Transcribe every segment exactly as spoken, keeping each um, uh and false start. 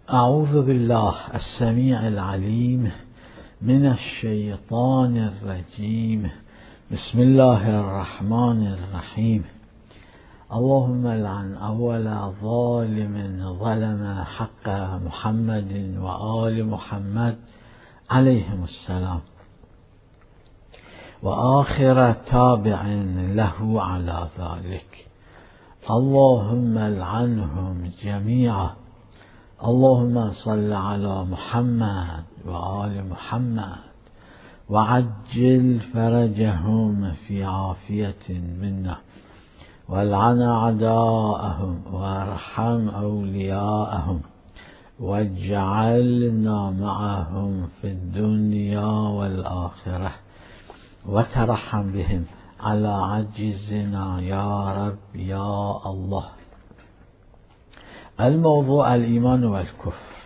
أعوذ بالله السميع العليم من الشيطان الرجيم. بسم الله الرحمن الرحيم. اللهم لعن أول ظالم ظلم حق محمد وآل محمد عليهم السلام، وآخر تابع له على ذلك. اللهم لعنهم جميعا. اللهم صل على محمد وآل محمد وعجل فرجهم في عافية منا، والعن أعداءهم وارحم أولياءهم، واجعلنا معهم في الدنيا والآخرة، وترحم بهم على عجزنا يا رب يا الله. الموضوع الإيمان والكفر.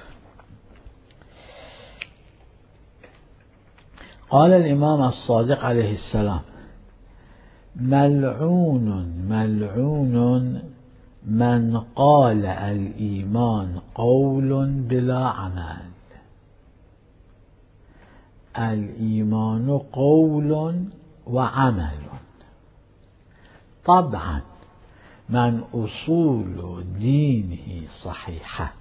قال الإمام الصادق عليه السلام: ملعون ملعون من قال الإيمان قول بلا عمل. الإيمان قول وعمل، طبعا من أصول دينه صحيحة،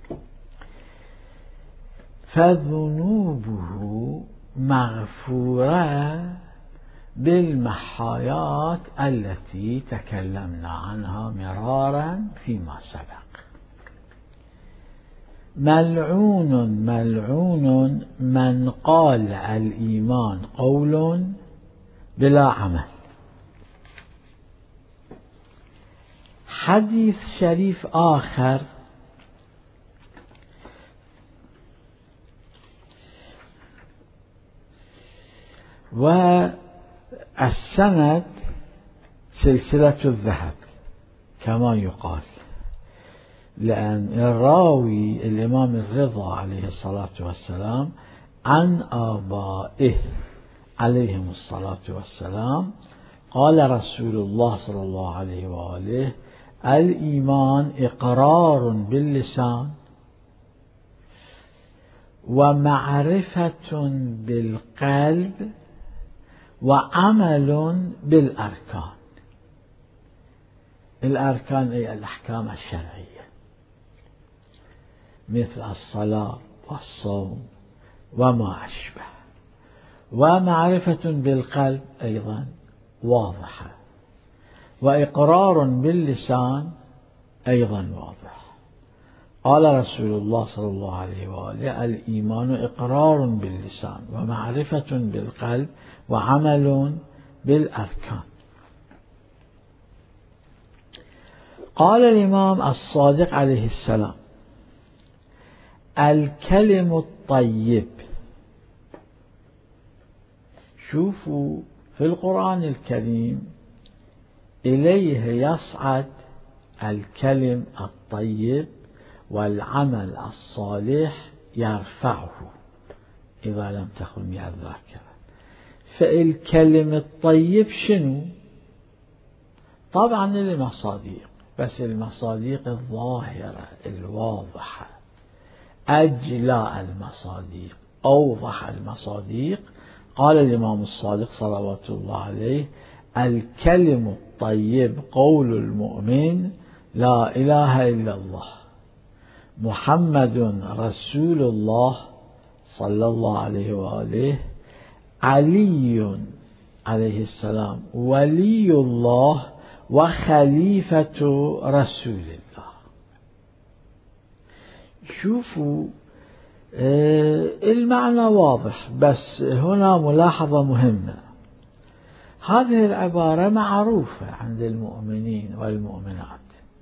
فذنوبه مغفورة بالمحايات التي تكلمنا عنها مرارا فيما سبق. ملعون ملعون من قال الإيمان قول بلا عمل. حديث شريف آخر والسند سلسلة الذهب كما يقال، لأن الراوي الإمام الرضا عليه الصلاة والسلام عن آبائه عليهم الصلاة والسلام قال رسول الله صلى الله عليه وآله: الإيمان إقرار باللسان ومعرفة بالقلب وعمل بالأركان. الأركان أي الأحكام الشرعية مثل الصلاة والصوم وما أشبه، ومعرفة بالقلب أيضا واضحة، وإقرار باللسان أيضا واضح. قال رسول الله صلى الله عليه وآله: الإيمان إقرار باللسان ومعرفة بالقلب وعمل بالأركان. قال الإمام الصادق عليه السلام: الكلم الطيب. شوفوا في القرآن الكريم إليه يصعد الكلم الطيب، والعمل الصالح يرفعه إذا لم تخني الذاكرة. فالكلم الطيب شنو؟ طبعا المصاديق، بس المصاديق الظاهرة الواضحة، أجلاء المصاديق، أوضح المصاديق. قال الإمام الصادق صلوات الله عليه: الكلم الطيب قول المؤمن لا إله إلا الله محمد رسول الله صلى الله عليه وآله، علي عليه السلام ولي الله وخليفة رسول الله. شوفوا المعنى واضح، بس هنا ملاحظة مهمة. هذه العبارة معروفة عند المؤمنين والمؤمنات،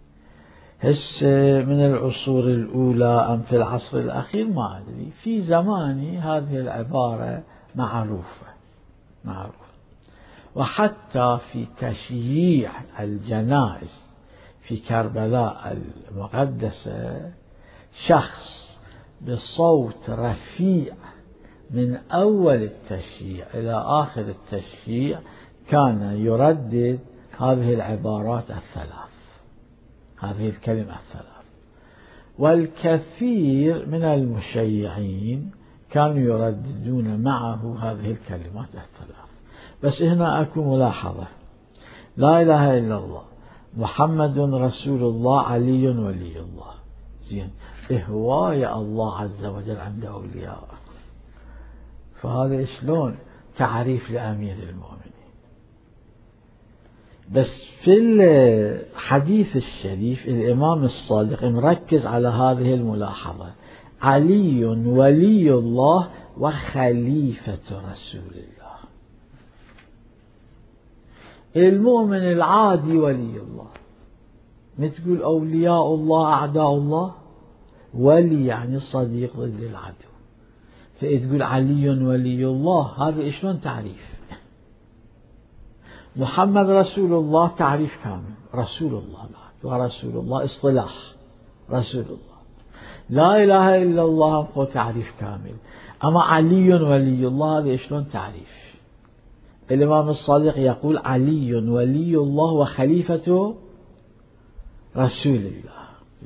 هسه من العصور الأولى أم في العصر الأخير ما أدري، في زماني هذه العبارة معروفة معروفة وحتى في تشييع الجنائز في كربلاء المقدسة شخص بصوت رفيع من أول التشييع إلى آخر التشييع كان يردد هذه العبارات الثلاث، هذه الكلمة الثلاث. والكثير من المشيعين كانوا يرددون معه هذه الكلمات الثلاث. بس هنا أكو ملاحظة: لا إله إلا الله، محمد رسول الله، علي ولي الله. زين، هواية الله عز وجل عند أولياء، فهذا شلون تعريف لأمير المؤمنين؟ بس في الحديث الشريف الإمام الصادق مركز على هذه الملاحظة: علي ولي الله وخليفة رسول الله. المؤمن العادي ولي الله، مثل أولياء الله أعداء الله، ولي يعني صديق ضد العدو. فتقول علي ولي الله، هذا شلون تعريف؟ محمد رسول الله تعريف كامل، رسول الله بعد، ورسول الله اصطلاح رسول الله. لا إله إلا الله هو تعريف كامل. أما علي ولي الله هذا شلون تعريف؟ الإمام الصادق يقول علي ولي الله وخليفة رسول الله.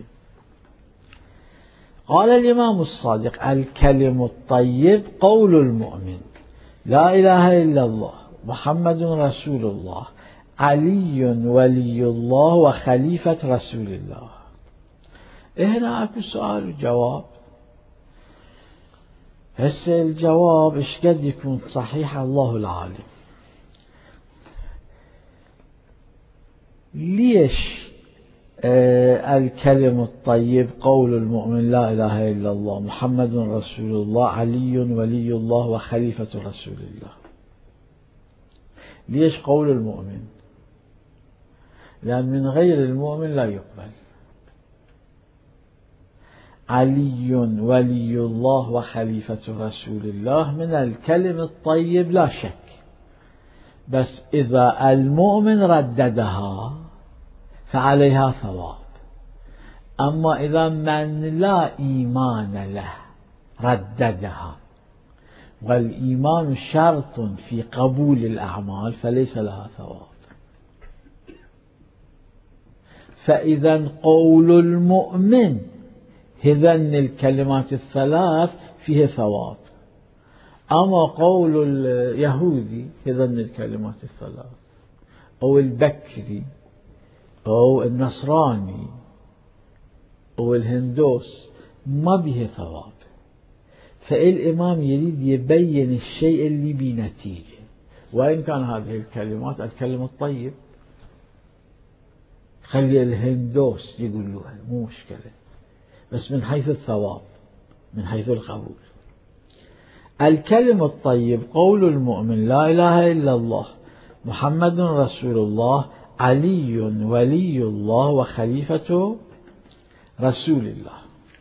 قال الإمام الصادق: الكلم الطيب قول المؤمن، لا إله إلا الله، محمد رسول الله، علي ولي الله وخليفة رسول الله. هنا أكو سؤال وجواب. هسه الجواب إيش قد يكون صحيح الله العالم. ليش آه الكلم الطيب قول المؤمن، لا إله إلا الله، محمد رسول الله، علي ولي الله وخليفة رسول الله؟ ليش قول المؤمن؟ لأن من غير المؤمن لا يقبل. علي ولي الله وخليفة رسول الله من الكلم الطيب لا شك، بس إذا المؤمن رددها فعليها ثواب. أما إذا من لا إيمان له رددها، والإيمان شرط في قبول الأعمال، فليس لها ثواب. فإذا قول المؤمن هذن الكلمات الثلاث فيه ثواب، أما قول اليهودي هذن الكلمات الثلاث، أو البكري أو النصراني أو الهندوس ما به ثواب. فالإمام يريد يبين الشيء اللي بنتيجة، وإن كان هذه الكلمات الكلمة الطيب، خلي الهندوس يقول له مو مشكلة، بس من حيث الثواب، من حيث القبول. الكلم الطيب قول المؤمن، لا إله إلا الله، محمد رسول الله، علي ولي الله وخليفة رسول الله.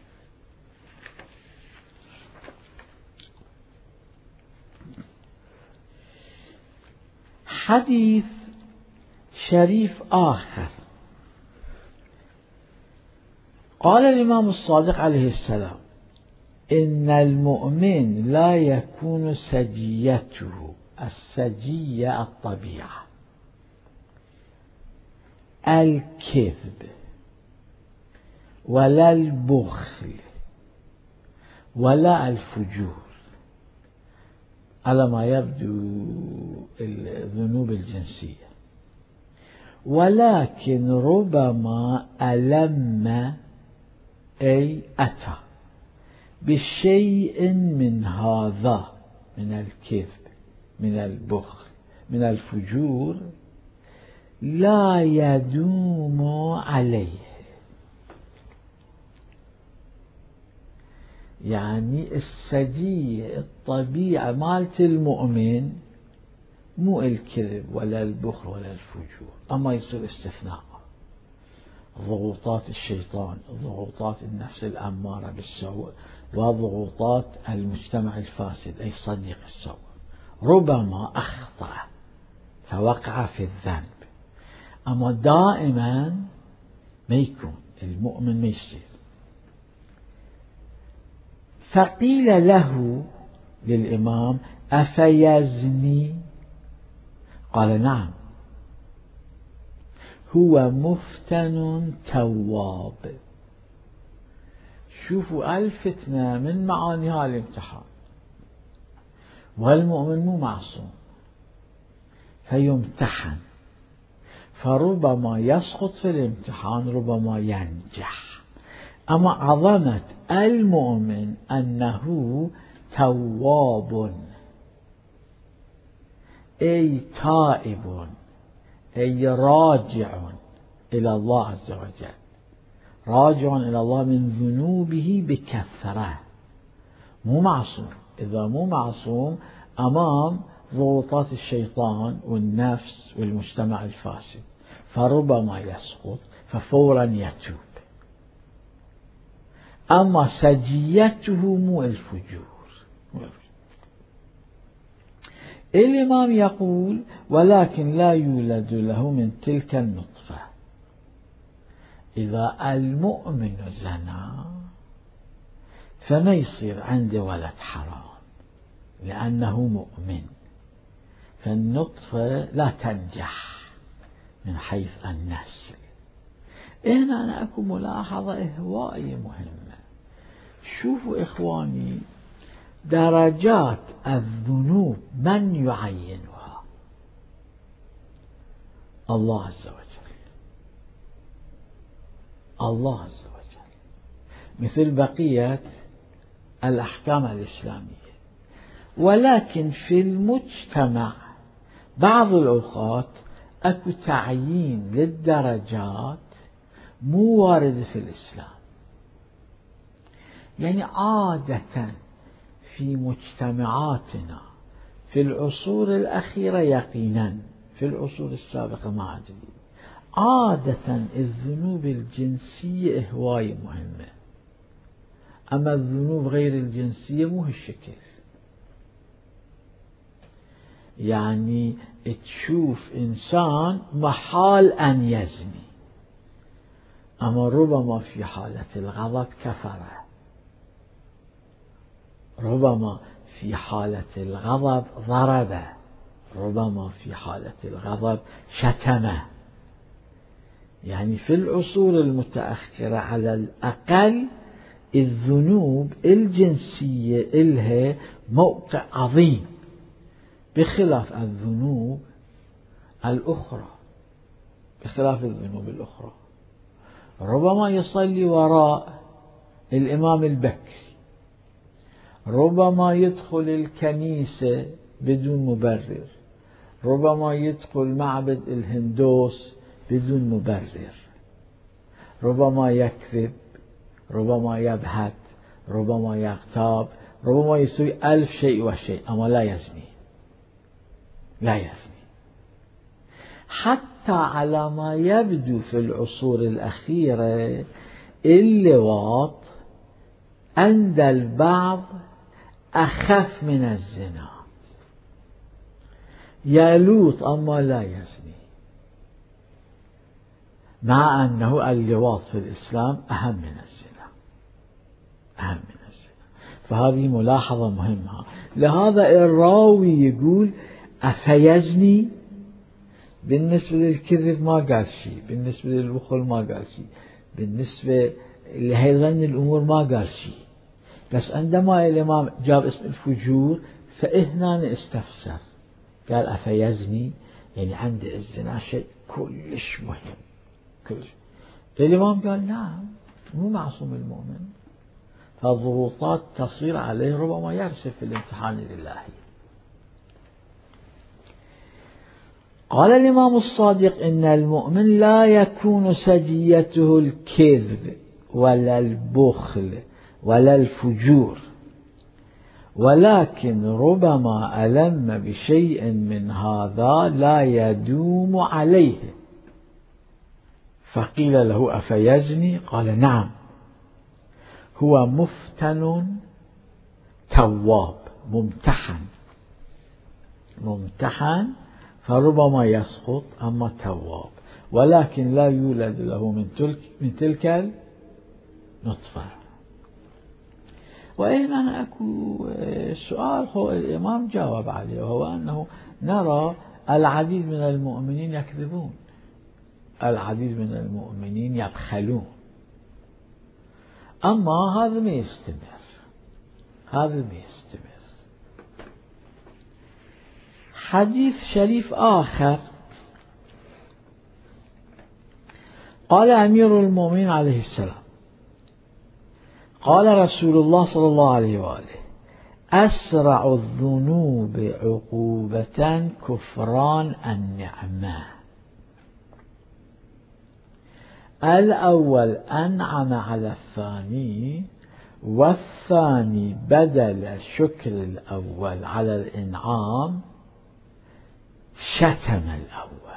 حديث شريف آخر، قال الإمام الصادق عليه السلام: إن المؤمن لا يكون سجيته، السجية الطبيعة، الكذب ولا البخل ولا الفجور، على ما يبدو الذنوب الجنسية، ولكن ربما ألم أي أتى بشيء من هذا، من الكذب، من البخل، من الفجور، لا يدوم عليه. يعني السجية الطبيعة مالت المؤمن مو الكذب ولا البخل ولا الفجور، أما يصير استثناء، ضغوطات الشيطان، ضغوطات النفس الأمارة بالسوء، وضغوطات المجتمع الفاسد أي صديق السوء، ربما أخطأ فوقع في الذنب، أما دائما ما يكون المؤمن ما يصير. فقيل له للإمام: أفيزني؟ قال: نعم، هو مفتن تواب. شوفوا الفتنة من معانيها الامتحان، والمؤمن مو معصوم فيمتحن، فربما يسقط في الامتحان ربما ينجح. أما عظمة المؤمن أنه تواب أي تائب أي راجع إلى الله عز وجل، راجع إلى الله من ذنوبه بكثرة، مو معصوم. إذا مو معصوم أمام ضغوطات الشيطان والنفس والمجتمع الفاسد فربما يسقط ففورا يتوب. أما سجيته مو الفجور. الإمام يقول ولكن لا يولد له من تلك النطفة. إذا المؤمن زنى فما يصير عنده ولد حرام لأنه مؤمن، فالنطفة لا تنجح من حيث النسل. هنا أنا أكو ملاحظة هواية مهمة. شوفوا إخواني، درجات الذنوب من يعينها؟ الله عز وجل، الله عز وجل، مثل بقية الأحكام الإسلامية. ولكن في المجتمع بعض الأوقات أكو تعيين للدرجات مو وارد في الإسلام. يعني عادة في مجتمعاتنا في العصور الأخيرة يقينا، في العصور السابقة ما أدري، عادة الذنوب الجنسية هواية مهمة، أما الذنوب غير الجنسية مو هالشكل. يعني تشوف إنسان محال أن يزني، أما ربما في حالة الغضب كفر، ربما في حالة الغضب ضرب، ربما في حالة الغضب شتم. يعني في العصور المتأخرة على الأقل الذنوب الجنسية إلها موقع عظيم بخلاف الذنوب الأخرى، بخلاف الذنوب الأخرى. ربما يصلي وراء الإمام البكري، ربما يدخل الكنيسة بدون مبرر، ربما يدخل معبد الهندوس بدون مبرر، ربما يكذب، ربما يبهت، ربما يغتاب، ربما يسوي ألف شيء وشيء، أما لا يزني، لا يزني. حتى على ما يبدو في العصور الأخيرة اللواط عند البعض أخف من الزنا، يلوط أما لا يزني، مع أنه اللواط في الإسلام أهم من الزنا، أهم من الزنا. فهذه ملاحظة مهمة. لهذا الراوي يقول أفيزني؟ بالنسبة للكذب ما قال شيء، بالنسبة للبخل ما قال شيء، بالنسبة لهذين الأمور ما قال شيء، بس عندما الإمام جاب اسم الفجور فإهنا استفسر، قال أفيزني؟ يعني عند الزنا شيء كلش مهم، كلش. الإمام قال نعم، مو معصوم المؤمن، فالضغوطات تصير عليه، ربما يرسل في الامتحان الإلهي. قال الإمام الصادق إن المؤمن لا يكون سجيته الكذب ولا البخل ولا الفجور، ولكن ربما ألم بشيء من هذا لا يدوم عليه. فقيل له أفيزني؟ قال نعم، هو مفتن تواب، ممتحن، ممتحن، فربما يسقط أما تواب، ولكن لا يولد له من تلك, من تلك النطفة. وإن أنا أكو سؤال هو الإمام جاوب عليه، وهو أنه نرى العديد من المؤمنين يكذبون، العديد من المؤمنين يبخلون، أما هذا ما يستمر، هذا ما يستمر. حديث شريف آخر قال أمير المؤمنين عليه السلام قال رسول الله صلى الله عليه وآله: أسرع الذنوب عقوبة كفران النعمة. الأول أنعم على الثاني، والثاني بدل شكر الأول على الإنعام شتم الأول.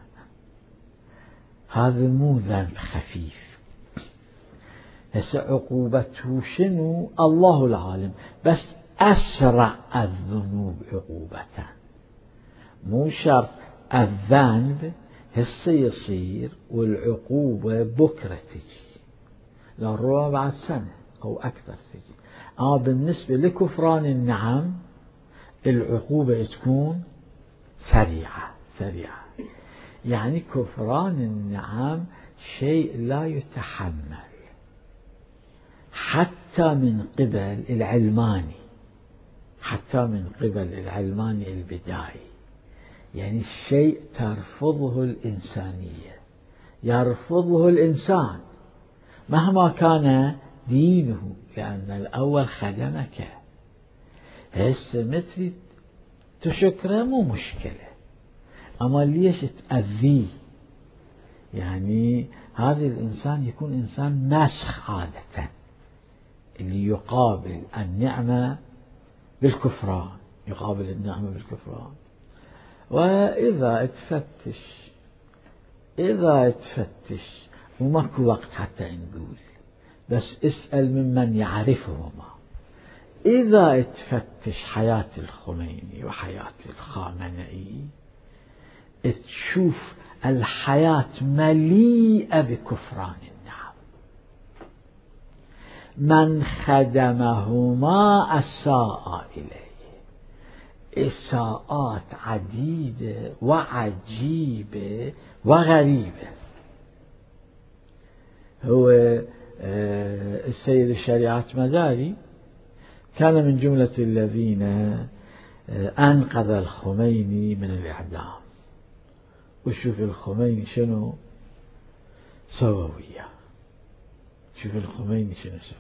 هذا مو ذنب خفيف. هسه عقوبته شنو؟ الله العالم، بس أسرع الذنوب عقوبة. مو شرط الذنب هسه يصير والعقوبة بكرة تجي، لو ربما بعد سنة أو أكثر تجي. أما بالنسبة لكفران النعم العقوبة تكون سريعة سريعة. يعني كفران النعم شيء لا يتحمل حتى من قبل العلماني، حتى من قبل العلماني البدائي. يعني الشيء ترفضه الإنسانية، يرفضه الإنسان مهما كان دينه، لأن الأول خدمك. هسه مثل تشكره مو مشكلة، أما ليش تأذيه؟ يعني هذا الإنسان يكون إنسان مسخ عادة، اللي يقابل النعمة بالكفران، يقابل النعمة بالكفران. وإذا تفتش إذا تفتش وماكو وقت حتى نقول، بس اسأل ممن يعرفهما. إذا تفتش حياة الخميني وحياة الخامنئي تشوف الحياة مليئة بكفران النعم. من خدمهما أساء إليه، إساءات عديدة وعجيبة وغريبة. هو السيد الشريعة مداري كان من جملة الذين أنقذ الخميني من الإعدام. وشوف الخميني شنو سوى وياه، شوف الخميني شنو سوى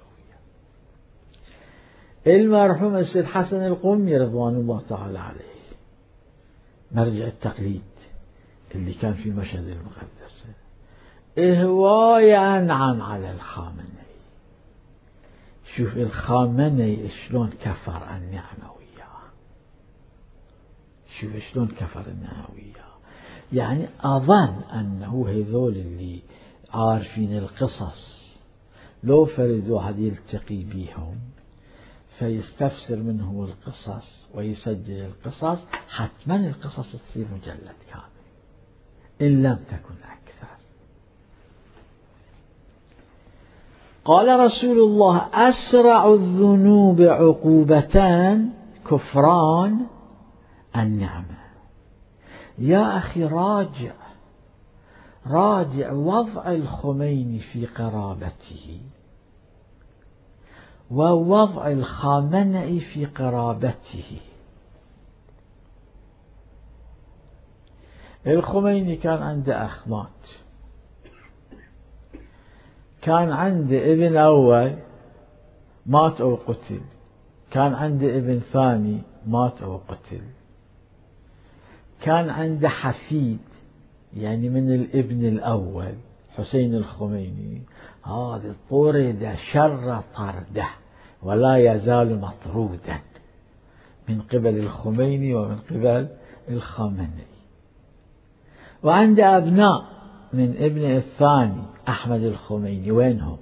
وياه. المرحوم السيد حسن القمي رضوان الله تعالى عليه، مرجع التقليد اللي كان في مشهد المقدسة، هواية أنعم على الخامنئي. شوف الخامنئي شلون كفر النعمة وياه، شوف شلون كفر النعمة وياه. يعني أظن أنه هذول اللي عارفين القصص لو فرد واحد يلتقي بيهم فيستفسر منهم القصص ويسجل القصص، حتما القصص تصير مجلد كامل إن لم تكن أكثر. قال رسول الله: أسرع الذنوب عقوبتان كفران النعمة. يا أخي راجع راجع وضع الخميني في قرابته ووضع الخامنئي في قرابته. الخميني كان عنده أخ مات، كان عنده ابن أول مات أو قتل، كان عنده ابن ثاني مات أو قتل، كان عنده حفيد يعني من الابن الأول حسين الخميني، هذا طرد شر طرده ولا يزال مطرودا من قبل الخميني ومن قبل الخامنئي. وعنده أبناء من ابن الثاني أحمد الخميني، وينهم؟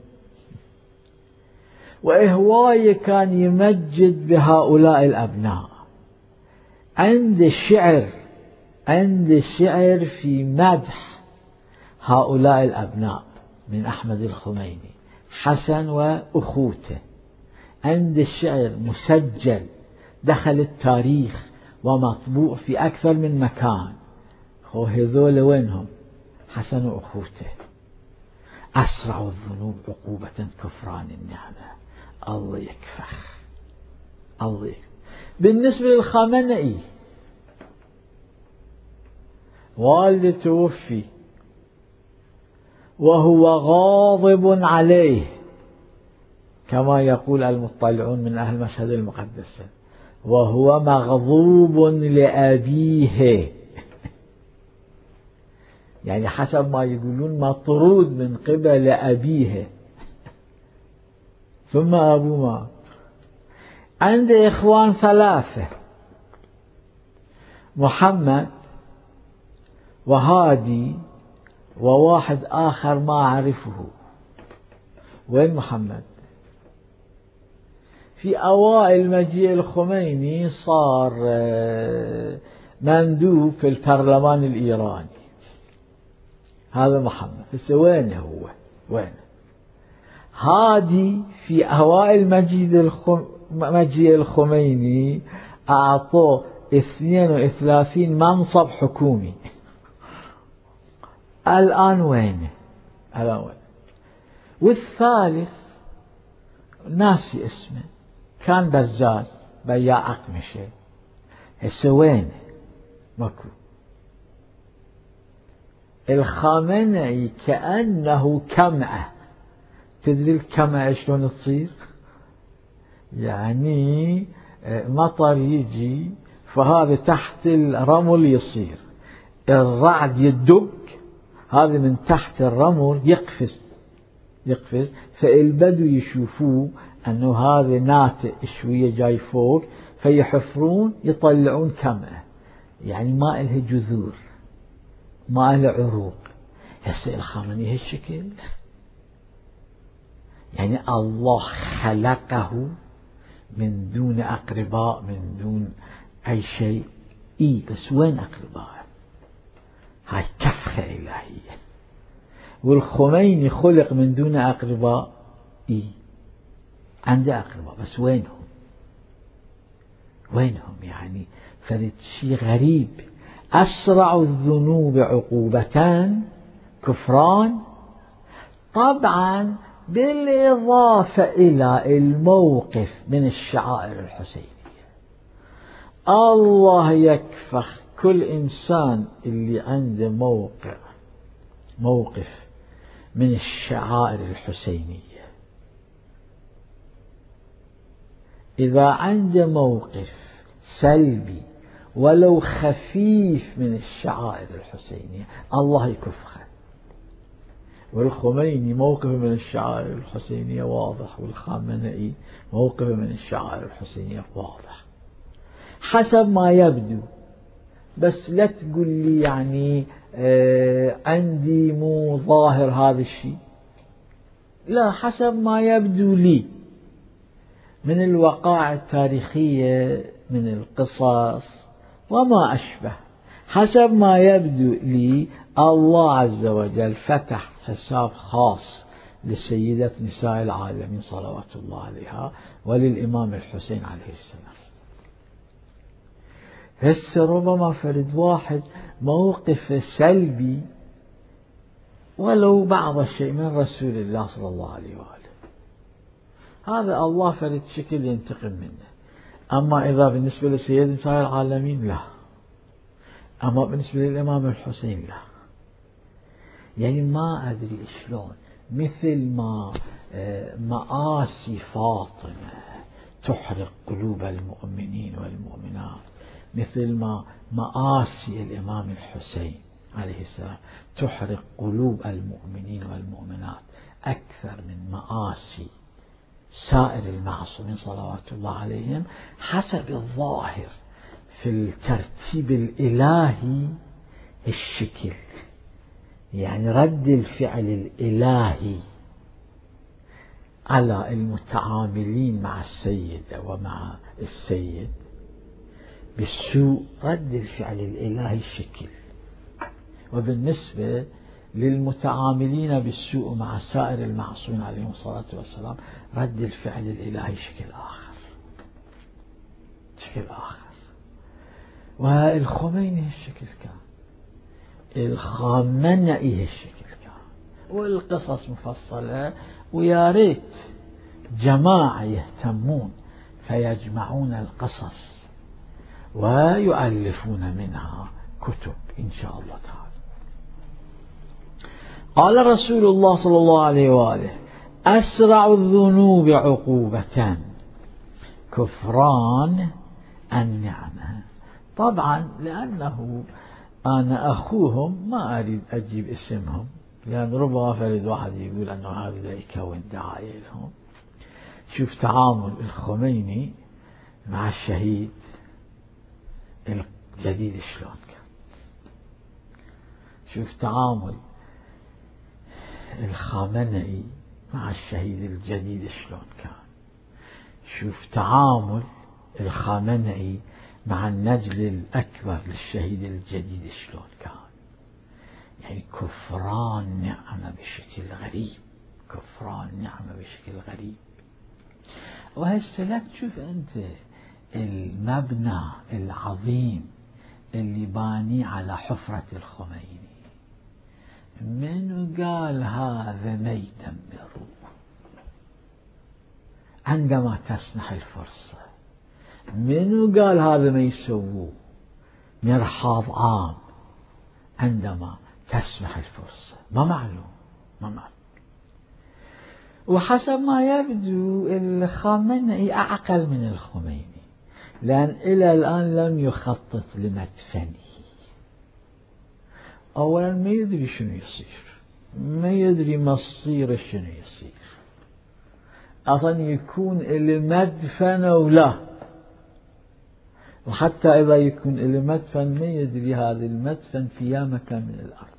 وهواية كان يمجد بهؤلاء الأبناء. عند الشعر عند الشعر في مدح هؤلاء الأبناء من أحمد الخميني، حسن وأخوته. عند الشعر مسجل دخل التاريخ ومطبوع في أكثر من مكان. هذول وينهم؟ حسن وأخوته. أسرع الذنوب عقوبة كفران النعمة. الله يكفخ، الله يكفخ. بالنسبة للخامنئي والده توفي وهو غاضب عليه كما يقول المطلعون من أهل مشهد المقدسة، وهو مغضوب لأبيه، يعني حسب ما يقولون مطرود من قبل أبيه، ثم أبوه مات. عنده إخوان ثلاثة، محمد وهادي وواحد آخر ما أعرفه. وين محمد؟ في أوائل مجيء الخميني صار مندوب في البرلمان الإيراني، هذا محمد. بس وين هو؟ وين؟ هادي في أوائل مجيء الخميني أعطوه اثنين وثلاثين منصب حكومي. الآن وين؟ الآن وين؟ والثالث ناسي اسمه، كان بزاز بياع أقمشة، هسه وين؟ ماكو. الخامنئي كأنه كمعة. تدري الكمعة شلون تصير؟ يعني مطر يجي فهذا تحت الرمل يصير، الرعد يدق، هذا من تحت الرمل يقفز يقفز، فالبدو يشوفوه أنه هذا ناتئ شوية جاي فوق، فيحفرون يطلعون كمعة، يعني ما إلها جذور، ما إلها عروق. هسه الخامنئي هالشكل، يعني الله خلقه من دون أقرباء، من دون أي شيء. إيه بس وين أقرباء؟ هاي كفخة إلهية. والخميني خلق من دون أقرباء، إيه عنده أقرباء بس وينهم؟ وينهم؟ يعني فرد شيء غريب. أسرع الذنوب عقوبتان كفران، طبعا بالإضافة إلى الموقف من الشعائر الحسينية. الله يكفخ كل إنسان اللي عنده موقع موقف من الشعائر الحسينية. إذا عنده موقف سلبي ولو خفيف من الشعائر الحسينية الله يكفخه. والخميني موقفه من الشعائر الحسينية واضح، والخامنئي موقفه من الشعائر الحسينية واضح حسب ما يبدو. بس لا تقول لي يعني آه عندي مو ظاهر هذا الشيء، لا، حسب ما يبدو لي من الوقائع التاريخية، من القصص وما أشبه، حسب ما يبدو لي الله عز وجل فتح حساب خاص لسيدة نساء العالمين صلوات الله عليها وللإمام الحسين عليه السلام. هسه ربما فرد واحد موقف سلبي ولو بعض الشيء من رسول الله صلى الله عليه وآله، هذا الله فرد شكل ينتقم منه. أما إذا بالنسبة لسيد نساء العالمين لا، أما بالنسبة للإمام الحسين لا. يعني ما أدري شلون، مثل ما مآسي فاطمة تحرق قلوب المؤمنين والمؤمنات، مثل ما مآسي الإمام الحسين عليه السلام تحرق قلوب المؤمنين والمؤمنات أكثر من مآسي سائر المعصومين صلوات الله عليهم، حسب الظاهر في الترتيب الإلهي الشكل، يعني رد الفعل الإلهي على المتعاملين مع السيدة ومع السيد بالسوء، رد الفعل الإلهي الشكل. وبالنسبة للمتعاملين بالسوء مع سائر المعصومين عليهم الصلاة والسلام رد الفعل الإلهي شكل آخر شكل آخر. والخميني هالشكل كان، الخامنئي هالشكل كان، والقصص مفصلة، ويا ريت جماعة يهتمون فيجمعون القصص ويؤلفون منها كتب إن شاء الله تعالى. قال رسول الله صلى الله عليه وآله: أسرع الذنوب عقوبة كفران النعمة. طبعا لأنه أنا أخوهم ما أريد أجيب اسمهم، لأن ربما فريد واحد يقول أنه هذا يكون دعاية لهم. شوف تعامل الخميني مع الشهيد الجديد شلون كان، شوف تعامل الخامنئي مع الشهيد الجديد شلون كان، شوف تعامل الخامنئي مع النجل الأكبر للشهيد الجديد شلون كان. يعني كفران نعمة بشكل غريب، كفران نعمة بشكل غريب. وهسه لا تشوف أنت المبنى العظيم اللي باني على حفرة الخميني، من قال هذا ما يدمره عندما تسنح الفرصة؟ من قال هذا ما يسووه مرحاض عام عندما تسمح الفرصة؟ ما معلوم، ما معلوم. وحسب ما يبدو الخامنئي أعقل من الخميني، لأن إلى الآن لم يخطط لمدفنه. أولا ما يدري شنو يصير، ما يدري مصير شنو يصير، أصلا يكون المدفن أو لا. وحتى إذا يكون المدفن ما يدري هذا المدفن في أي مكان من الأرض،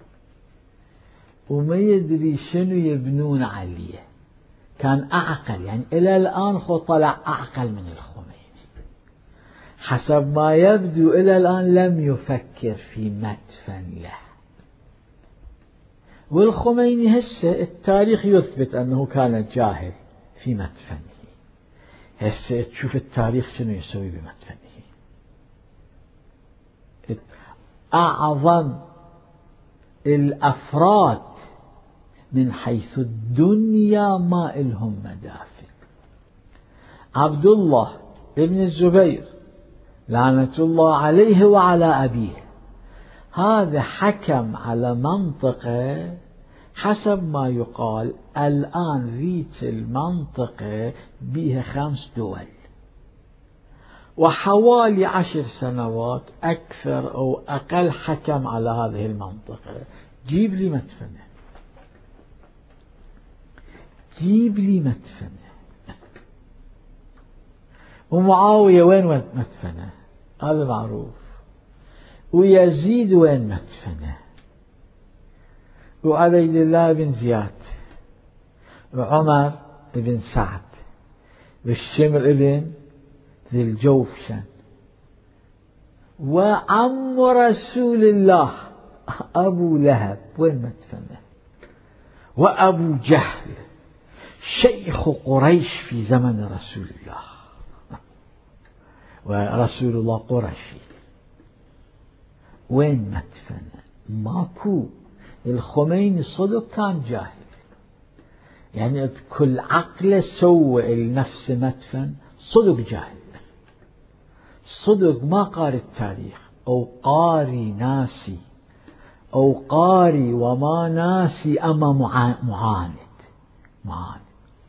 وما يدري شنو يبنون عليه. كان أعقل، يعني إلى الآن خو طلع أعقل من الخميني. حسب ما يبدو إلى الآن لم يفكر في مدفن له. والخميني هسه التاريخ يثبت أنه كان جاهل في مدفنه. هسه تشوف التاريخ شنو يسوي بمدفنه. أعظم الأفراد من حيث الدنيا ما إلهم مدافن. عبد الله ابن الزبير لعنة الله عليه وعلى أبيه، هذا حكم على منطقة حسب ما يقال الآن ذيك المنطقة بها خمس دول، وحوالي عشر سنوات أكثر أو أقل حكم على هذه المنطقة. جيب لي مدفنه، جيب لي مدفنه. ومعاوية وين مدفنه؟ هذا معروف. ويزيد وين مدفنه؟ وعبيد الله بن زياد، وعمر بن سعد، والشمر بن ذي الجوفشن، وعم رسول الله أبو لهب وين مدفنه؟ وأبو جهل شيخ قريش في زمن رسول الله، ورسول الله قرشي، وين مدفنه؟ ماكو. الخميني صدق كان جاهل، يعني بكل عقله سوى لنفسه مدفن، صدق جاهل، صدق ما قاري التاريخ، أو قاري ناسي، أو قاري وما ناسي أما معاند معاند.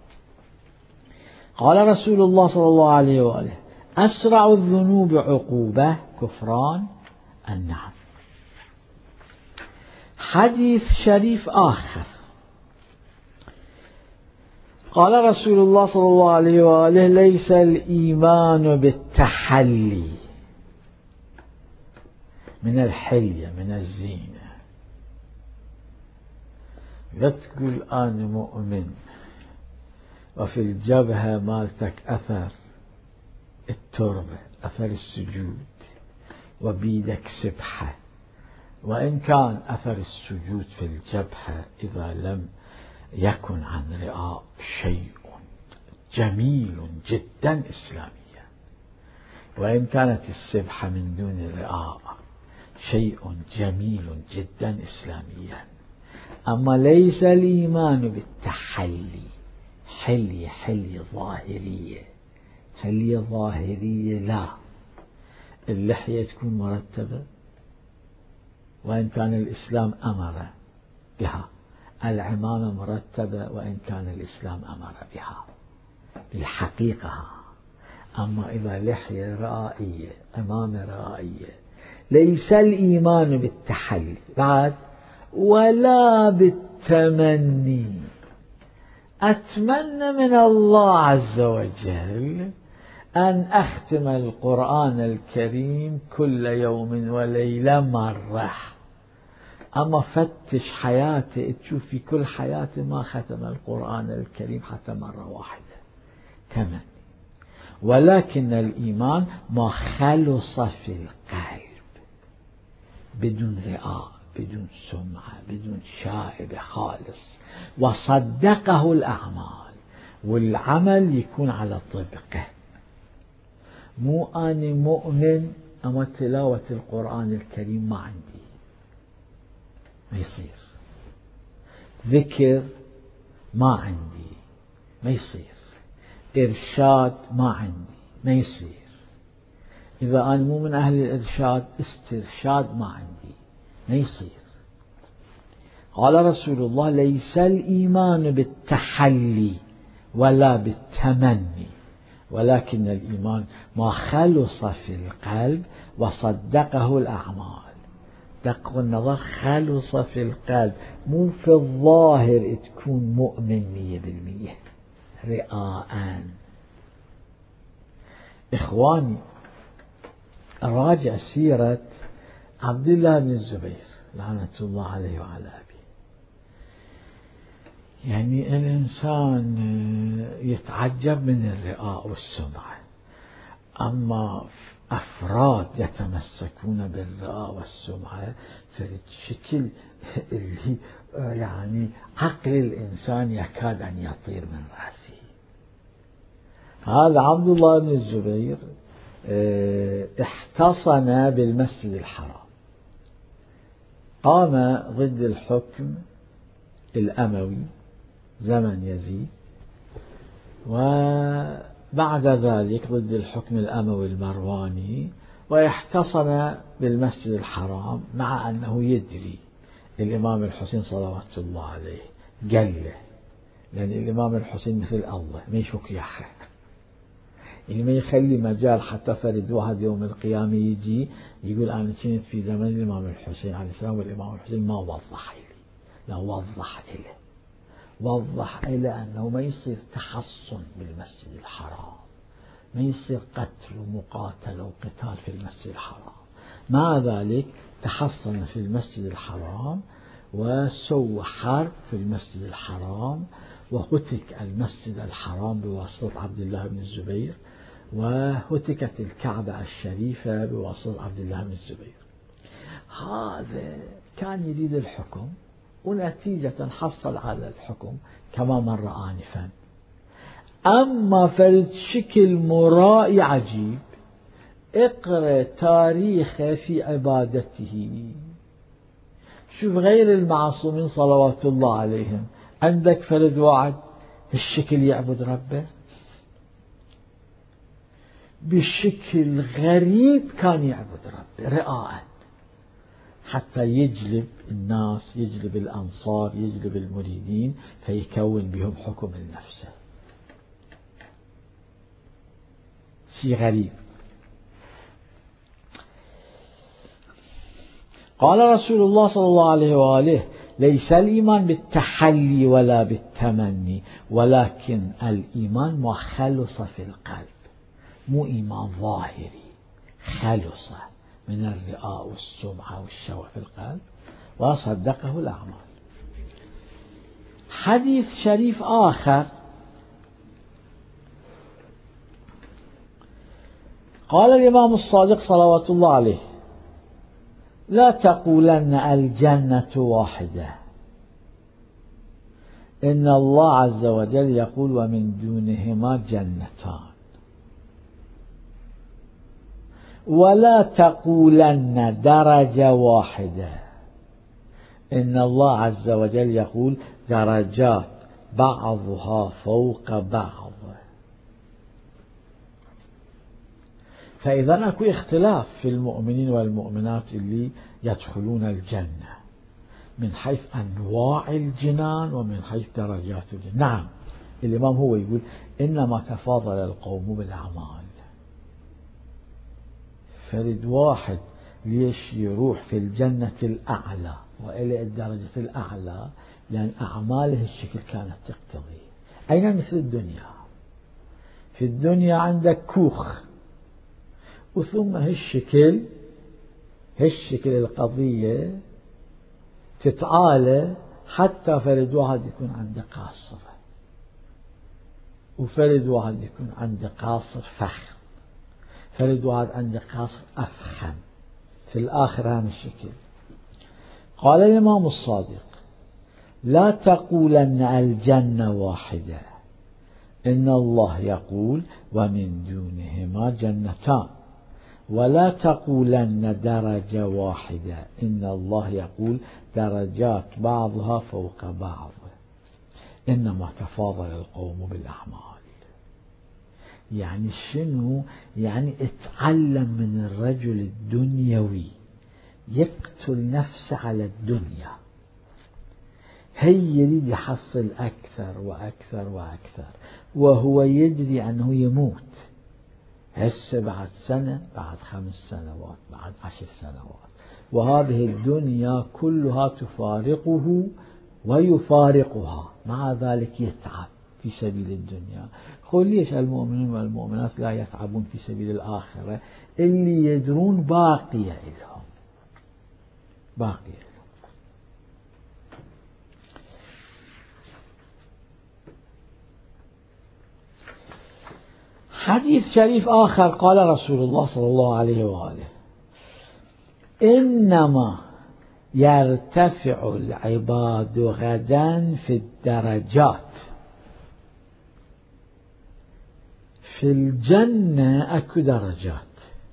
قال رسول الله صلى الله عليه وآله: أسرع الذنوب عقوبة كفران النعم. حديث شريف آخر، قال رسول الله صلى الله عليه وآله: ليس الإيمان بالتحلي، من الحلية من الزينة. لا تقول أنا مؤمن وفي الجبهة مالتك أثر التربة، أثر السجود، وبيدك سبحة، وإن كان أثر السجود في الجبهة إذا لم يكن عن رئاء شيء جميل جدا إسلاميا، وإن كانت السبحة من دون رئاء شيء جميل جدا إسلاميا. أما ليس الإيمان بالتحلي، حلية حلية ظاهرية، حلية ظاهرية لا. اللحية تكون مرتبة وإن كان الإسلام أمر بها، العمامة مرتبة وإن كان الإسلام أمر بها بالحقيقة. أما إذا لحية رائية، عمامة رائية، ليس الإيمان بالتحلي بعد ولا بالتمني. أتمنى من الله عز وجل أن أختم القرآن الكريم كل يوم وليلة مرة، أما فتش حياتي تشوف في كل حياتي ما ختم القرآن الكريم حتى مرة واحدة، تمني. ولكن الإيمان ما خلص في القلب بدون رئاء، بدون سمعة، بدون شائبة، خالص، وصدقه الأعمال، والعمل يكون على طبقه. مو أنا مؤمن أما تلاوة القرآن الكريم ما عندي، ما يصير. ذكر ما عندي، ما يصير. إرشاد ما عندي، ما يصير. إذا أنا مو من أهل الإرشاد، استرشاد ما عندي، ما يصير. قال رسول الله: ليس الإيمان بالتحلي ولا بالتمني، ولكن الإيمان ما خلص في القلب وصدقه الأعمال. دق النظر، خلص في القلب، مو في الظاهر تكون مؤمن مية بالمية، رئاءً. إخواني، راجع سيرة عبد الله بن الزبير لعنة الله عليه وعلى أبيه. يعني الإنسان يتعجب من الرئاء والسمعة، أما أفراد يتمسكون بالرئاء والسمعة في الشكل اللي يعني عقل الإنسان يكاد أن يطير من رأسه. هذا عبد الله بن الزبير احتصن بالمسجد الحرام، قام ضد الحكم الأموي زمن يزيد، وبعد ذلك ضد الحكم الأموي المرواني، واحتصن بالمسجد الحرام، مع أنه يدري الإمام الحسين صلوات الله عليه قال له، لأن الإمام الحسين مثل الله ما يشك يخه، يعني ما يخلي مجال حتى فرد واحد يوم القيامة يجي يقول أنا كنت في زمن الإمام الحسين عليه السلام والإمام الحسين ما وضح لي. لا، وضح له، وضح له أنه ما يصير تحصن بالمسجد الحرام، ما يصير قتل ومقاتلة وقتال في المسجد الحرام. مع ذلك تحصن في المسجد الحرام وسوى حرب في المسجد الحرام، وهتك المسجد الحرام بواسطة عبد الله بن الزبير، وهتكت الكعبة الشريفة بواسطة عبد الله بن الزبير. هذا كان يريد الحكم، ونتيجة حصل على الحكم كما مر آنفا. أما فرد شكل مرائي عجيب، اقرأ تاريخه في عبادته، شوف غير المعصومين صلوات الله عليهم، عندك فرد واحد الشكل يعبد ربه بشكل غريب، كان يعبد ربه رئاء حتى يجلب الناس، يجلب الأنصار، يجلب المريدين، فيكون بهم حكم لنفسه. شيء غريب. قال رسول الله صلى الله عليه وآله: ليس الإيمان بالتحلي ولا بالتمني، ولكن الإيمان ما خلص في القلب، مو إيمان ظاهري، خلص من الرئاء والسمعة والشوق في القلب وصدقه الأعمال. حديث شريف آخر قال الإمام الصادق صلوات الله عليه: لا تقولن الجنة واحدة، إن الله عز وجل يقول: ومن دونهما جنتان. ولا تقولن درجة واحدة، إن الله عز وجل يقول درجات بعضها فوق بعض. فإذا أكو اختلاف في المؤمنين والمؤمنات اللي يدخلون الجنة من حيث أنواع الجنان ومن حيث درجات الجنان. نعم الإمام هو يقول إنما تفاضل القوم بالأعمال. فرد واحد ليش يروح في الجنة الأعلى وإلى الدرجة الأعلى؟ لأن أعماله الشكل كانت تقتضي. أين مثل الدنيا؟ في الدنيا عندك كوخ وثم هالشكل هالشكل القضية تتعالى حتى فرد واحد يكون عنده قاصر وفرد واحد يكون عنده قاصر فخم، فرد واحد عنده قاصر أفخم، في الآخر هم الشكل. قال الإمام الصادق لا تقولن الجنة واحدة، إن الله يقول ومن دونهما جنتان، ولا تقولن درجة واحدة، إن الله يقول درجات بعضها فوق بعض. إنما تفاضل القوم بالأعمال. يعني شنو؟ يعني اتعلم من الرجل الدنيوي يقتل نفسه على الدنيا، هي يريد يحصل أكثر وأكثر وأكثر وهو يدري أنه يموت هسه بعد سنة، بعد خمس سنوات، بعد عشر سنوات، وهذه الدنيا كلها تفارقه ويفارقها، مع ذلك يتعب في سبيل الدنيا. قل ليش المؤمنون والمؤمنات لا يتعبون في سبيل الآخرة؟ اللي يدرون باقية لهم، باقية لهم. حديث شريف آخر قال رسول الله صلى الله عليه وآله إنما يرتفع العباد غدا في الدرجات. في الجنة أكو درجات،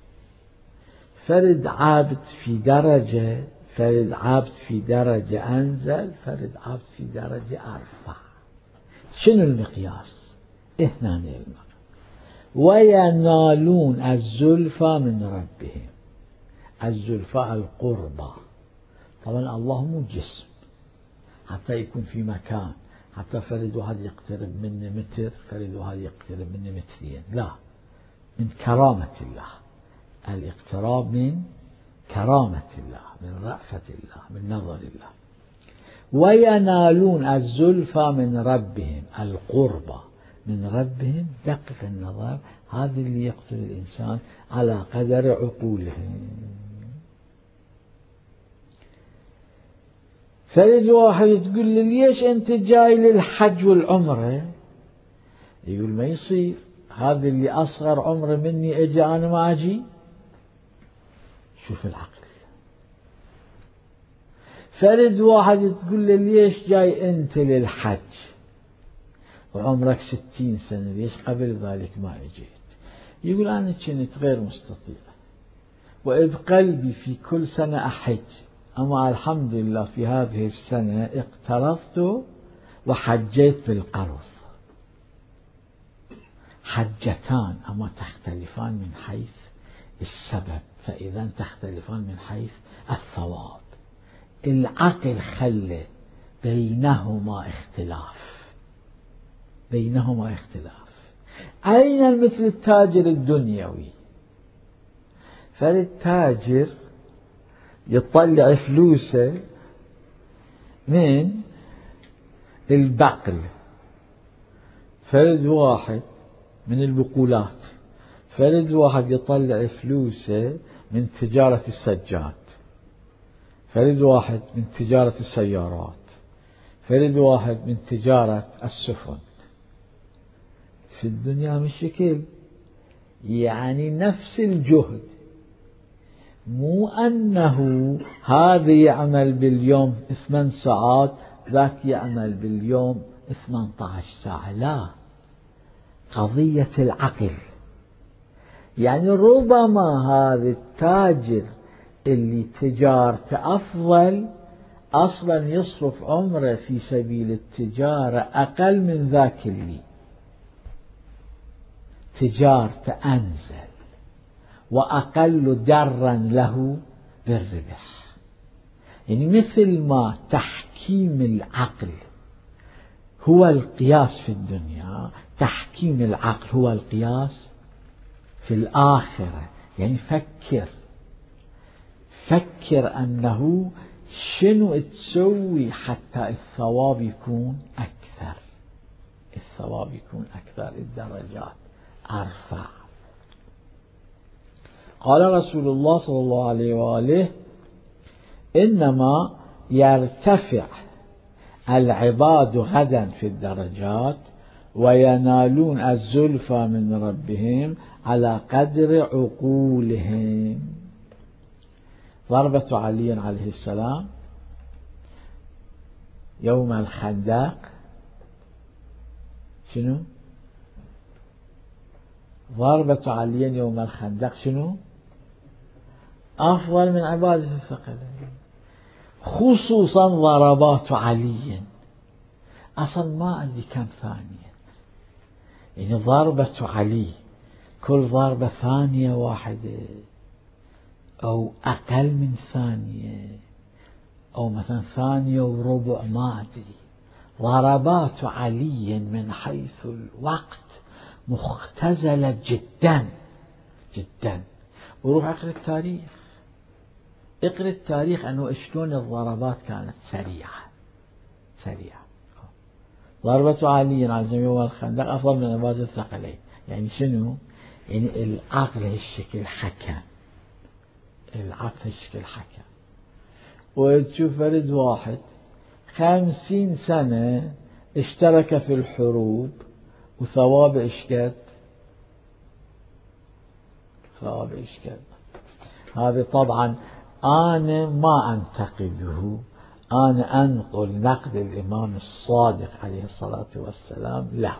فرد عابد في درجة، فرد عابد في درجة أنزل، فرد عابد في درجة أرفع. شنو المقياس؟ اثنان المقياس. وينالون الزلفى من ربهم. الزلفى القربى. طبعا الله مو جسم حتى يكون في مكان، حتى فرد واحد يقترب منه متر، فرد واحد يقترب منه مترين، لا، من كرامة الله. الاقتراب من كرامة الله، من رأفة الله، من نظر الله. وينالون الزلفى من ربهم، القربى من ربهم، دقق النظر، هذا اللي يقتل الإنسان على قدر عقولهم. فرد واحد تقول لي ليش أنت جاي للحج والعمرة؟ يقول ما يصير، هذا اللي أصغر عمره مني أجي أنا ما أجي. شوف العقل. فرد واحد تقول لي ليش جاي أنت للحج وعمرك ستين سنة، ليش قبل ذلك ما أجيت؟ يقول أنا كنت غير مستطيع وإذ قلبي في كل سنة أحج، أما الحمد لله في هذه السنة اقترضت وحجيت بالقرض. حجتان أما تختلفان من حيث السبب، فإذا تختلفان من حيث الثواب. العقل خلى بينهما اختلاف، بينهما اختلاف. أين مثل التاجر الدنيوي؟ فالتاجر يطلع فلوسه من البقل، فرد واحد من البقولات، فرد واحد يطلع فلوسه من تجارة السجاد، فرد واحد من تجارة السيارات، فرد واحد من تجارة السفن. في الدنيا مش شكل، يعني نفس الجهد، مو أنه هذا يعمل باليوم ثمان ساعات ذاك يعمل باليوم ثمانية عشر ساعة، لا، قضية العقل. يعني ربما هذا التاجر اللي تجارته أفضل أصلا يصرف عمره في سبيل التجارة أقل من ذاك اللي تجارة أنزل وأقل درا له بالربح. يعني مثل ما تحكيم العقل هو القياس في الدنيا، تحكيم العقل هو القياس في الآخرة. يعني فكر فكر أنه شنو تسوي حتى الثواب يكون أكثر، الثواب يكون أكثر، الدرجات أرفع. قال رسول الله صلى الله عليه وآله: إنما يرتفع العباد غدا في الدرجات وينالون الزلفى من ربهم على قدر عقولهم. ضربة علي عليه السلام يوم الخندق شنو؟ ضربة علي يوم الخندق شنو؟ أفضل من عبادة الثقلين، خصوصا ضربات علي أصلا ما عندي كم ثانية. يعني ضربة علي كل ضربة ثانية واحدة أو أقل من ثانية أو مثلا ثانية وربع ما أدري. ضربات علي من حيث الوقت مختزلة جدا جدا. وروح اقرأ التاريخ، اقرأ التاريخ أنه شلون الضربات كانت سريعة سريعة. ضربة علي على يوم الخندق أفضل من عبادة الثقلين. يعني شنو؟ يعني العقل هالشكل حكم، العقل هالشكل حكم. وتشوف فرد واحد خمسين سنة اشترك في الحروب وثواب اشكد ثواب اشكد. هذا طبعا أنا ما أنتقده، أنا أنقل نقد الإمام الصادق عليه الصلاة والسلام له.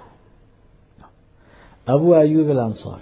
أبو أيوب الأنصاري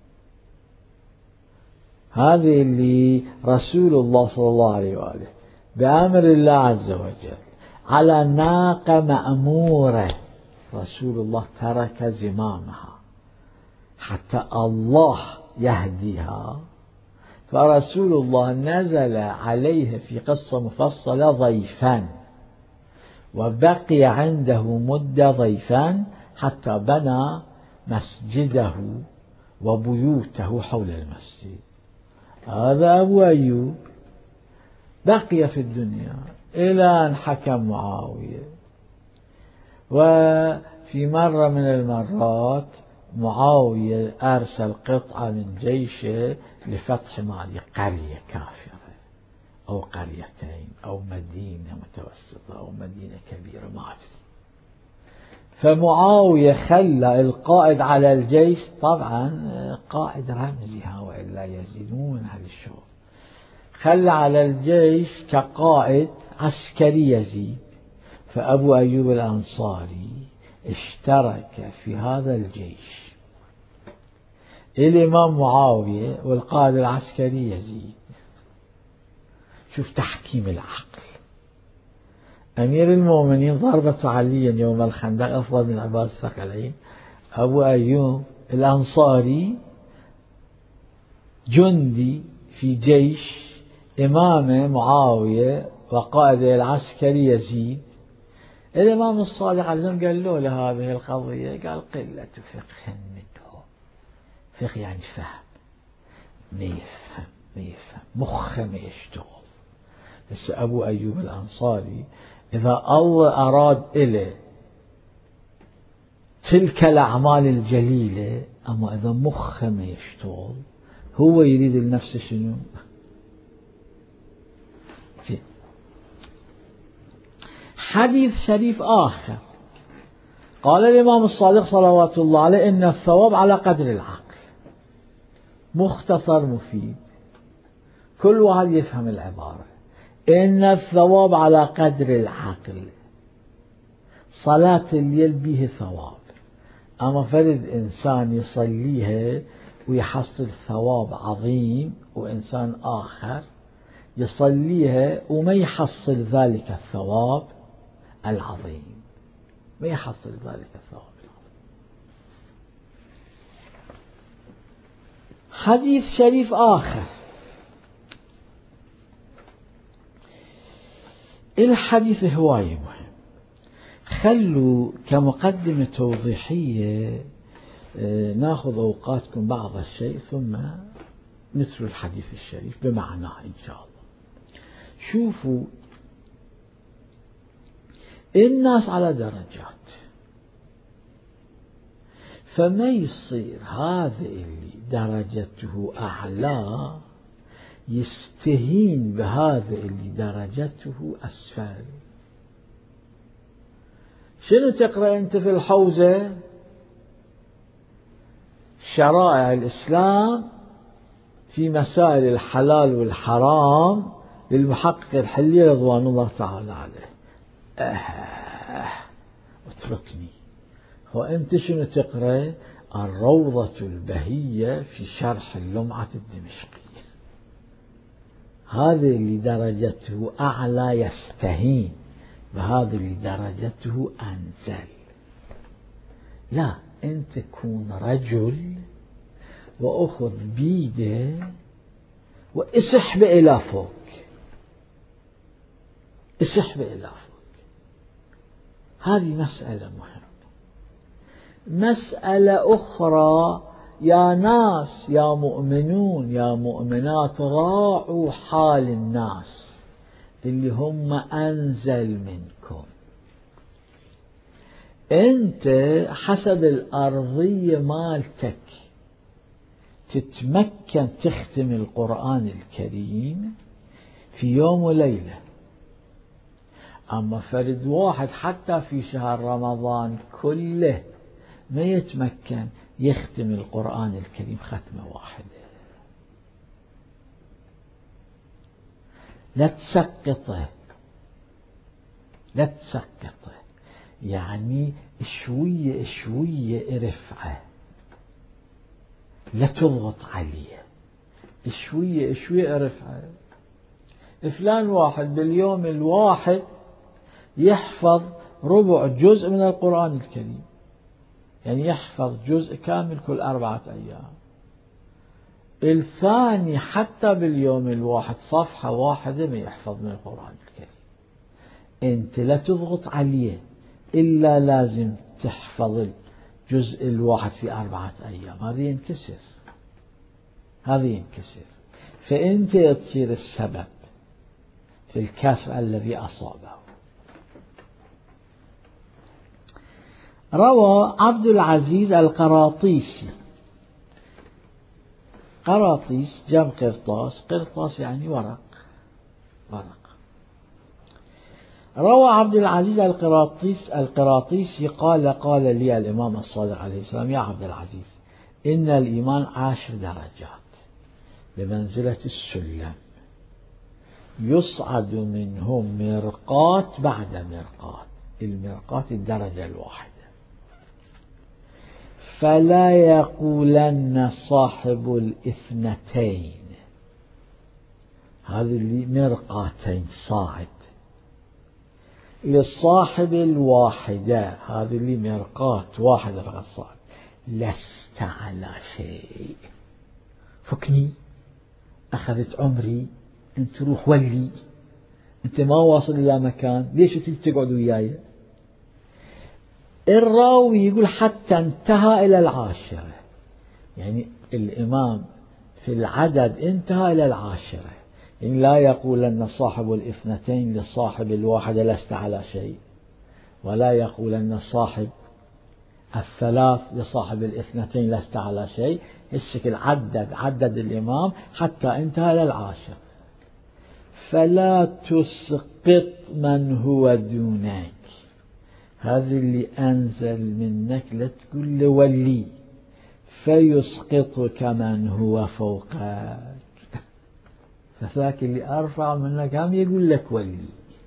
هذه اللي رسول الله صلى الله عليه وآله بأمر الله عز وجل على ناقة مأمورة، رسول الله ترك زمامها حتى الله يهديها، فرسول الله نزل عليه في قصة مفصلة ضيفا وبقي عنده مدة ضيفا حتى بنى مسجده وبيوته حول المسجد. هذا أبو أيوب بقي في الدنيا إلى أن حكم معاوية. وفي مرة من المرات معاوية أرسل قطعة من جيشه لفتح مالي قرية كافرة أو قريتين أو مدينة متوسطة أو مدينة كبيرة ما أدري. فمعاوية خلى القائد على الجيش، طبعا قائد رمزي وإلا يزيدون على الشغل، خلى على الجيش كقائد عسكري يزيد. فأبو أيوب الأنصاري اشترك في هذا الجيش، الإمام معاوية والقائد العسكري يزيد. شوف تحكيم العقل. أمير المؤمنين ضربة عليا يوم الخندق أفضل من عبادة الثقلين. أبو أيوب الأنصاري جندي في جيش إمامه معاوية وقائده العسكري يزيد. الإمام الصادق عليهم قال له لهذه القضية، قال قلة فقه منه. فقه يعني فهم، ما يفهم ما يفهم مخه ما يشتغل. بس أبو أيوب الأنصاري إذا الله أراد إله تلك الأعمال الجليلة، أما إذا مخه ما يشتغل هو يريد لنفسه شنو؟ حديث شريف آخر قال الإمام الصادق صلوات الله عليه: إن الثواب على قدر العقل. مختصر مفيد، كل واحد يفهم العبارة. إن الثواب على قدر العقل. صلاة الليل به ثواب، أما فرد إنسان يصليها ويحصل ثواب عظيم، وإنسان آخر يصليها وما يحصل ذلك الثواب العظيم، ما يحصل ذلك الثواب العظيم. حديث شريف آخر، الحديث هواي مهم، خلوا كمقدمة توضيحية ناخذ أوقاتكم بعض الشيء ثم مثل الحديث الشريف بمعناه إن شاء الله. شوفوا الناس على درجات، فما يصير هذا اللي درجته أعلى يستهين بهذا اللي درجته أسفل. شنو تقرأ أنت في الحوزة؟ شرائع الإسلام في مسائل الحلال والحرام للمحقق الحلي رضوان الله تعالى عليه. آه اتركني. هو أنت شنو تقرأ؟ الروضة البهية في شرح اللمعة الدمشقية. هذا اللي درجته أعلى يستهين بهذا اللي درجته أنزل. لا، أنت كون رجل وأخذ بيده واسحب إلى فوق، اسحب إلى فوق. هذه مسألة مهمة. مسألة أخرى، يا ناس يا مؤمنون يا مؤمنات راعوا حال الناس اللي هم أنزل منكم. أنت حسب الأرضية مالتك تتمكن تختم القرآن الكريم في يوم وليلة، أما فرد واحد حتى في شهر رمضان كله ما يتمكن يختم القرآن الكريم ختمة واحدة. لا تسقطه، لا تسقطه، يعني شوية شوية ارفعه، لا تضغط عليه، شوية شوية ارفعه. فلان واحد باليوم الواحد يحفظ ربع جزء من القرآن الكريم، يعني يحفظ جزء كامل كل أربعة أيام. الثاني حتى باليوم الواحد صفحة واحدة ما يحفظ من القرآن الكريم. أنت لا تضغط عليه إلا لازم تحفظ الجزء الواحد في أربعة أيام، هذا ينكسر، هذا ينكسر. فأنت تصير السبب في الكسر الذي أصابه. روى عبد العزيز القراطيسي، قراطيس جمع قرطاس، قرطاس يعني ورق، ورق. روى عبد العزيز القراطيس القراطيسي قال قال لي الإمام الصادق عليه السلام: يا عبد العزيز، إن الإيمان عشر درجات بمنزلة السلم، يصعد منهم مرقات بعد مرقات، المرقات الدرجة الواحدة. فلا يقولن صاحب الاثنتين، هذه اللي مرقاتين صاعد، لصاحب الواحدة، هذه اللي مرقات واحدة فقط صاعد: لست على شيء. فكني، أخذت عمري، أنت روح ولي، أنت ما واصل إلى مكان، ليش تقعد وياي؟ الراوي يقول حتى انتهى إلى العاشرة، يعني الإمام في العدد انتهى إلى العاشرة. إن لا يقول أن صاحب الاثنتين لصاحب الواحدة لست على شيء، ولا يقول أن صاحب الثلاث لصاحب الاثنتين لست على شيء. الشكل عدد عدد الإمام حتى انتهى إلى العاشرة. فلا تسقط من هو دونك، هذا اللي أنزل منك لا تقول له ولي، فيسقطك من هو فوقك، فذاك اللي أرفع منك هم يقول لك ولي.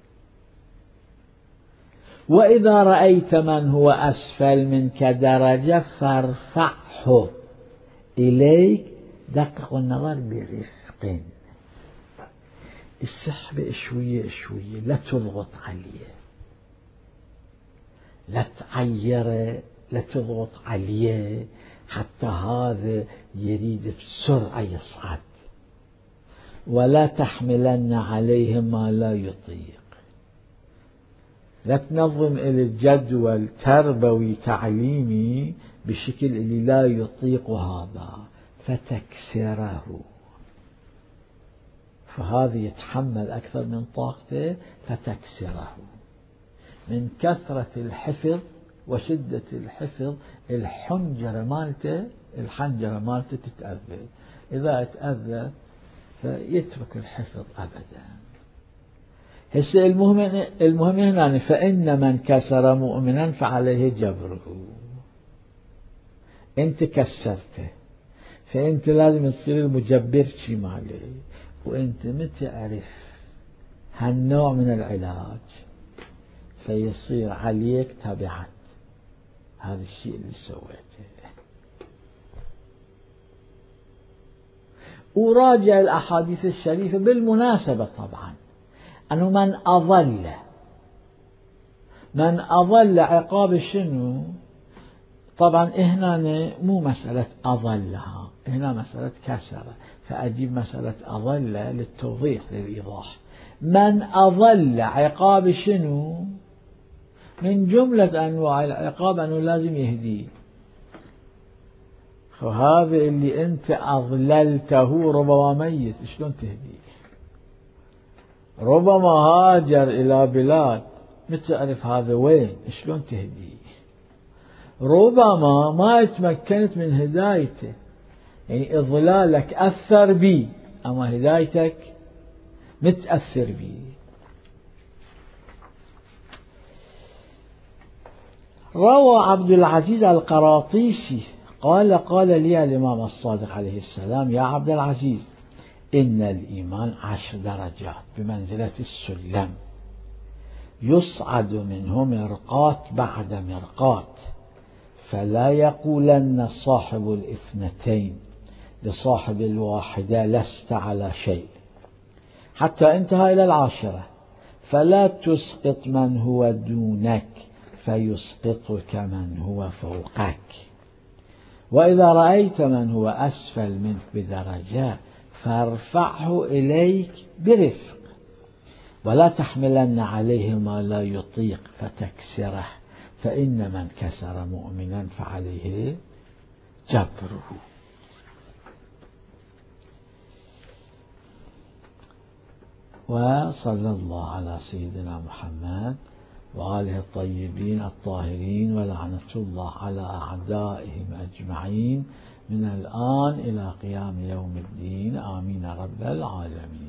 وإذا رأيت من هو أسفل منك درجة فارفعه إليك، دقق النظر برفق. السحبة شوية شوية، لا تضغط عليه، لا تعيره، لا تضغط عليه حتى هذا يريد بسرعة يصعد، ولا تحملن عليه ما لا يطيق. لا تنظم إلى الجدول تربوي تعليمي بشكل اللي لا يطيق هذا فتكسره، فهذا يتحمل أكثر من طاقته فتكسره. من كثرة الحفظ وشدة الحفظ الحنجرة مالته الحنجرة مالته تتأذى، إذا تأذى فيترك الحفظ أبدا. هسه المهم المهم هنا فإن من كسر مؤمنا فعليه جبره. أنت كسرته فأنت لازم تصير المجبر شي ماله، وأنت متعرف هالنوع من العلاج فيصير عليك تبعت هذا الشيء اللي سويته. وراجع الأحاديث الشريفة بالمناسبة طبعا أنه من أضل من أضل عقاب شنو؟ طبعا هنا مو مسألة أضلها، هنا مسألة كسر، فأجيب مسألة أضل للتوضيح للإيضاح. من أضل عقاب شنو؟ من جملة أنواع العقاب أنه لازم يهديه، فهذا اللي أنت أضللته ربما ميت، شلون تهديه؟ ربما هاجر إلى بلاد متعرف هذا وين، شلون تهديه؟ ربما ما تمكنت من هدايته، يعني إضلالك أثر بي أما هدايتك متأثر بي. روى عبد العزيز القراطيسي قال قال لي الإمام الصادق عليه السلام: يا عبد العزيز، إن الإيمان عشر درجات بمنزلة السلم، يصعد منه مرقات بعد مرقات، فلا يقولن صاحب الاثنتين لصاحب الواحدة لست على شيء، حتى انتهى إلى العاشرة: فلا تسقط من هو دونك فيسقطك من هو فوقك، وإذا رأيت من هو أسفل منك بدرجة فارفعه إليك برفق، ولا تحملن عليه ما لا يطيق فتكسره، فإن من كسر مؤمنا فعليه جبره. وصلى الله على سيدنا محمد وآله الطيبين الطاهرين، ولعنة الله على أعدائهم أجمعين من الآن إلى قيام يوم الدين، آمين رب العالمين.